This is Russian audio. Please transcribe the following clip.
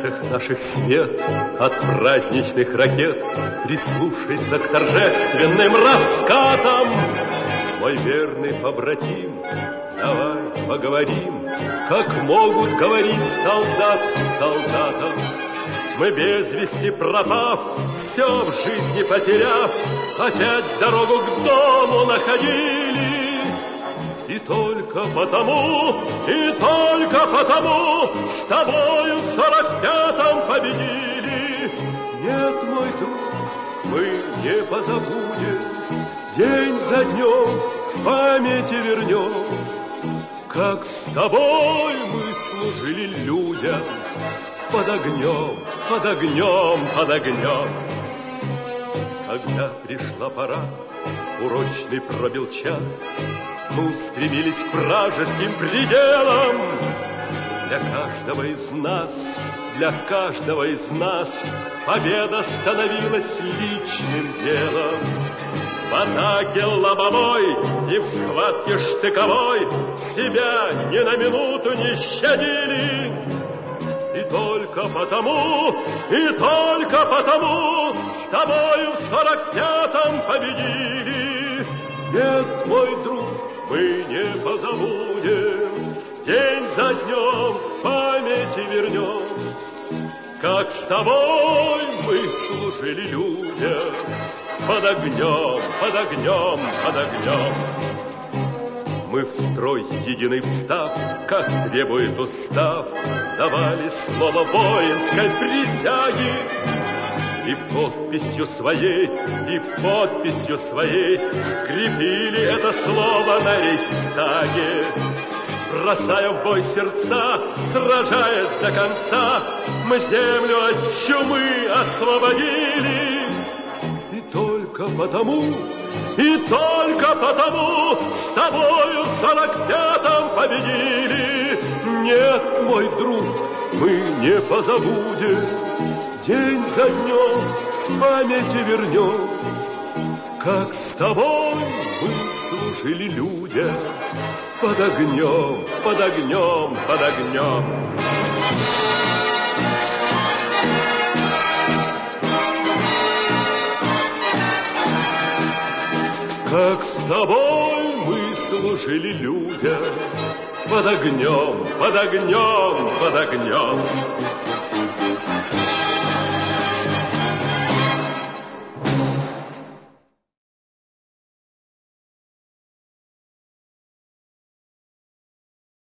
лицах наших свет от праздничных ракет. Прислушайся к торжественным раскатам. Мой верный побратим, давай поговорим, как могут говорить солдат солдатам. Мы без вести пропав, все в жизни потеряв, опять дорогу к дому находили. И только потому с тобою в 45-м победили. Нет, мой друг, мы не позабудем, день за днем в памяти вернем, как с тобой мы служили людям под огнем, под огнем, под огнем. Когда пришла пора, урочный пробил час, мы устремились к вражеским пределам. Для каждого из нас победа становилась личным делом. В атаке лобовой и в схватке штыковой себя ни на минуту не щадили. И только потому с тобою в 45-м победили. Нет, мой друг, мы не позабудем, день за днем в памяти вернем, как с тобой мы служили людям под огнем, под огнем, под огнем. Мы в строй единый встав, как требует устав, давали слово воинской присяги. И подписью своей скрепили это слово на рейхстаге. Бросая в бой сердца, сражаясь до конца, мы землю от чумы освободили. И только потому с тобою в 45-м победили. Нет, мой друг, мы не позабудем, день за днем в памяти вернем, как с тобой мы служили людям под огнем, под огнем, под огнем. Как с тобой мы служили людям под огнем, под огнем, под огнем.